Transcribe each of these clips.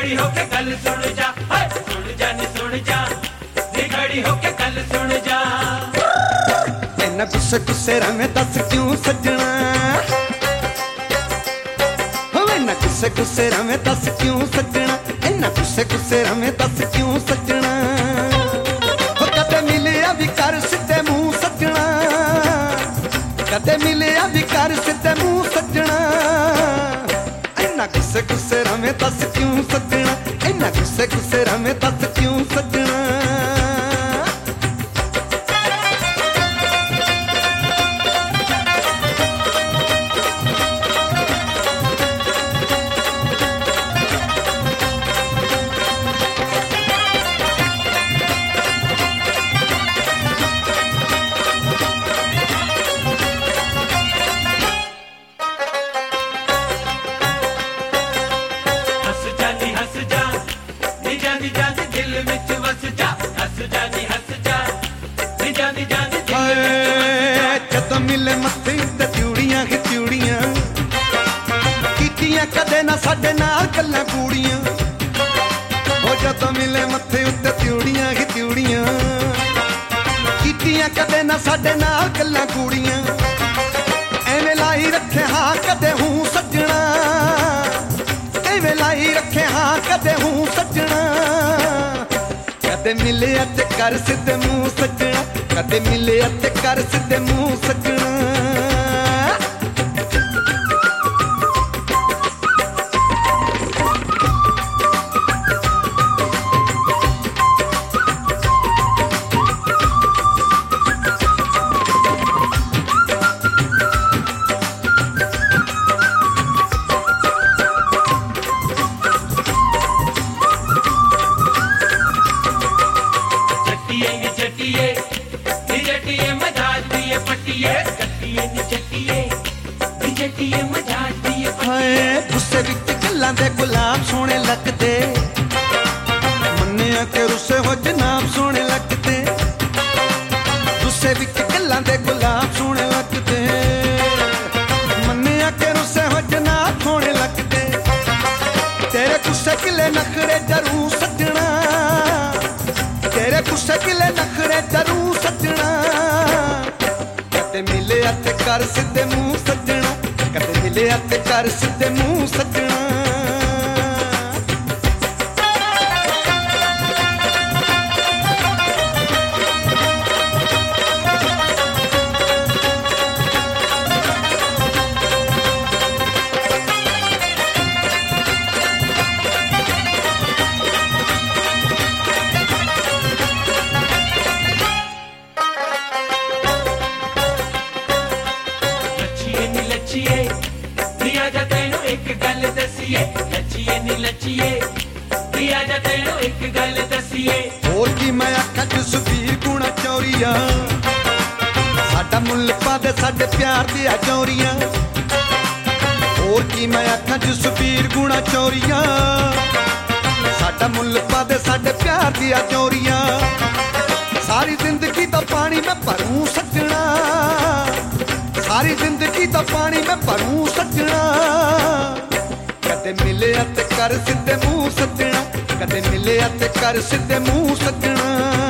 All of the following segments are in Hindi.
खड़ी होके गल सुन जा, सुन जा नी सुन जा, नी खड़ी होके गल सुन जा। इन्ना गुस्से गुस्से रवे दस क्यों सजना, इन्ना गुस्से गुस्से रवे दस क्यों सजना, इन्ना गुस्से गुस्से रवे दस क्यों सजना। कदे मिलिया भी कर सिद्धे मुंह सजना, कदे मिलिया भी कर सिद्धे मुंह सजना। इन्ना गुस्से गुस्से रवे दस क्यों सजना, इन्ना गुस्से गुस्से रवे दस क्यों सजना। जदों मिले मत्थे ते चूड़ियां ही चूड़ियां, कीतियां कदे ना साडे नाल गल्लां कूड़ियां। ओ जदों मिले मत्थे उत्ते चूड़ियां ही चूड़ियां, कीतियां कदे ना साडे नाल गल्लां कूड़ियां। एवें लाई रखे हाँ कदे हूं सजना, एवें लाई रखे हाँ कदे हूं सजना। कदे मिले ते कर सिद्धे मुंह सजना, कदे मिले ते कर सिद्धे मुंह सजना। गुस्से विच गल्लां दे गुलाब सोहणे लगदे, मन्निया के रुस्से हो जनाब सोहणे लगदे। गुस्से विच गल्लां दे गुलाब सोहणे लगदे, मन्निया के रुस्से हो जनाब सोहणे लगदे। तेरे गुस्से किले नखरे जरूर सजना, तेरे गुस्से किले नखरे जरूर सजना। कदे मिले ते कर सिद्धे मुंह सजना, कदे मिले ते कर सिद्धे मुंह सजना। होर की मैं आखां जसवीर गुणा चौरिया, साडा मुल्ल पा दे साडे प्यार दिया चौरिया। होर की मैं आखां जसवीर गुणा चौरिया, साडा मुल्ल पा दे साडे प्यार दिया चौरिया। सारी जिंदगी दा पानी मैं भरूं सजना, सारी जिंदगी दा पानी मैं भरूं सजना। कदे मिले ते कर सिद्धे मुंह सजना, कदे मिले ते कर सिद्धे मुंह सजना।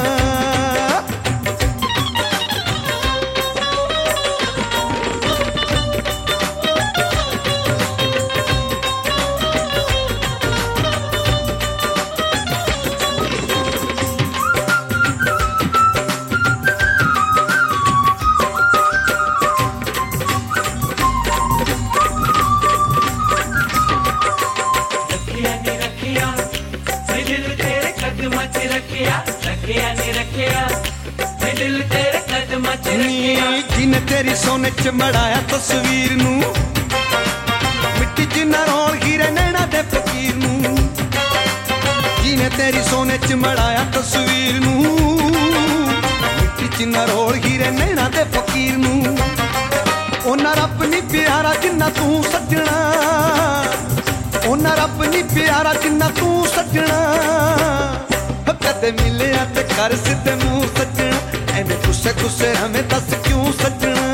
जिने तेरी सोने च मड़ाया तस्वीर नू, मिट्टी च ना रोल हीरे नैना दे फकीर नू। जिने तेरी सोने च मड़ाया तस्वीर नू, मिट्टी च ना रोल हीरे नैना दे फकीर नू। ओना रब नी प्यारा जिन्ना तू सजना, ओना रब नी प्यारा जिन्ना तू सजना। कदे मिले ते कर सिद्धे मुंह सजना, एने गुस्से गुस्से हमें दस क्यों सजना।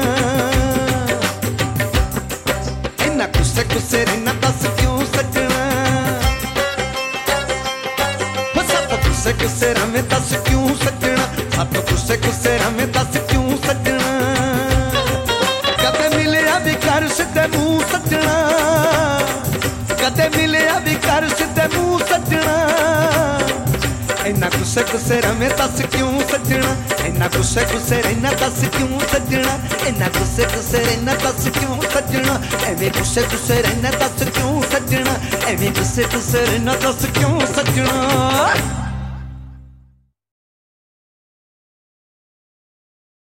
इन्ना गुस्से गुस्से रहना दस क्यों सजना। इन्ना गुस्से गुस्से रवे दस क्यों सजना, इन्ना गुस्से गुस्से रहना दस क्यों सजना, इन्ना गुस्से गुस्से रहना दस क्यों सजना, एवें गुस्से गुस्से रहना दस क्यों सजना, एवें गुस्से गुस्से रहना दस क्यों सजना।